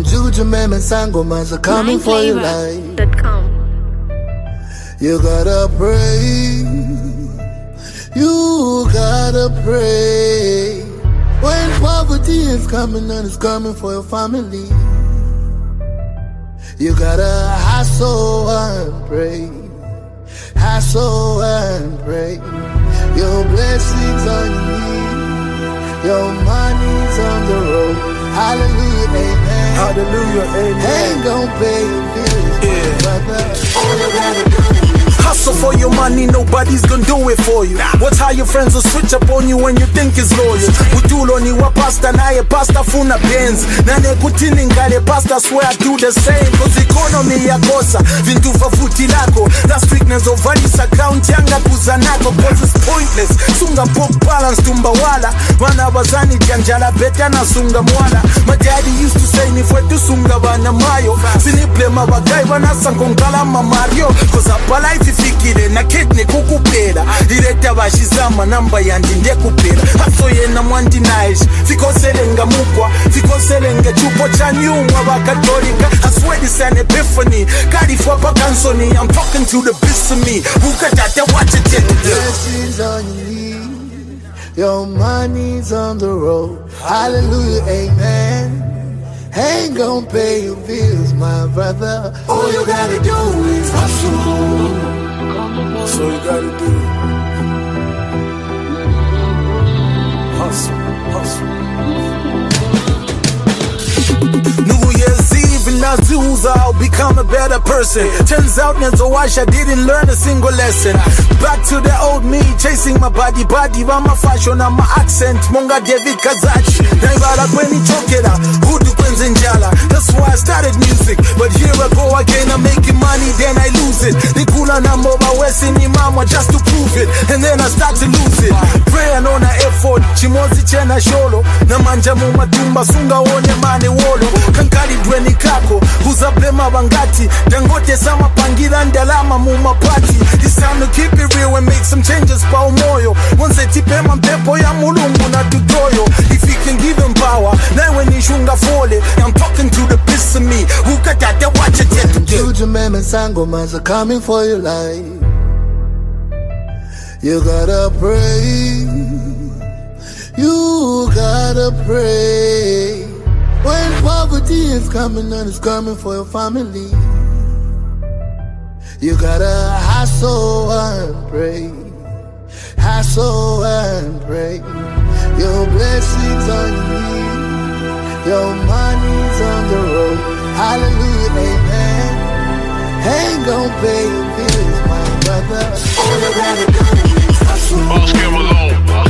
Juju man and Sangomas are coming for your life. You gotta pray. You gotta pray. When poverty is coming and it's coming for your family, you gotta hustle and pray. Hustle and pray. Your blessings on your knees, your money's on the road. Hallelujah, amen. Hallelujah, amen. Ain't gon' pay your bills, brother. All you gotta do is hustle for your money, nobody's gonna do it for you. Watch how your friends will switch up on you when you think it's loyal. Utulo ni wa pasta naye pasta funa Benz. Nane kutini ngale pasta swear I do the same. Cause economy ya kosa, vintu fafuti lako. Last week nezo valis account yanga kuzanako. Cause it's pointless, sunga book balance tumbawala. Wana wazani janjala beta na sunga mwala. My daddy used to say ni fwetu sunga wana mayo. Siniple mabagai wana sankongala mamario. Cause hapa life ifikire na kidney kukupera. Direta bashizama namba yandi ndekupera. Haso yena mwandi naish. Fiko selenga mukwa, fiko selenga chupo cha nyumwa wakatolika. I swear this an epiphany. Kari fwapa kansoni, I'm talking to the beast of me. Ukatata watch it in the blessings on your knees, your money's on the road. Hallelujah, amen. Ain't gon' pay your bills, my brother. All you gotta do is hustle. That's all you gotta do. Hustle, hustle. New Year's Eve in Azusa, I'll become a better person. Turns out Nenzowasha didn't learn a single lesson. Back to the old me, chasing my body, my fashion and my accent. Monga David Kazachi, Naibara Kweni Chokera, Hudu Kwenzenjala. That's why I started music, but here I go again, I'm making money, then I lose it. Nikula na moba wesi ni mama just to prove it, and then I start to lose it. Prayer on a effort, chimozi chena sholo. Na manja mumatumba sunga one mane wolo. Kankari dweni kako, huzablema bangati. Dangote sama pangira ndalama mumapati. It's time to keep it real and make some changes pa umoyo. Once tipe mampepo ya mulungu na tutoyo. If he can give him power, now when he shunga fole, I'm talking to the piss of me. Who got that watch it yet to do? Juju men and Sangomas are coming for your life. You gotta pray. You gotta pray. When poverty is coming and it's coming for your family, you gotta hustle and pray. Hustle and pray. Your blessings on your knees, your money's on the road. Hallelujah, amen. Ain't gon' pay your bills, my brother. All you gotta do is hustle.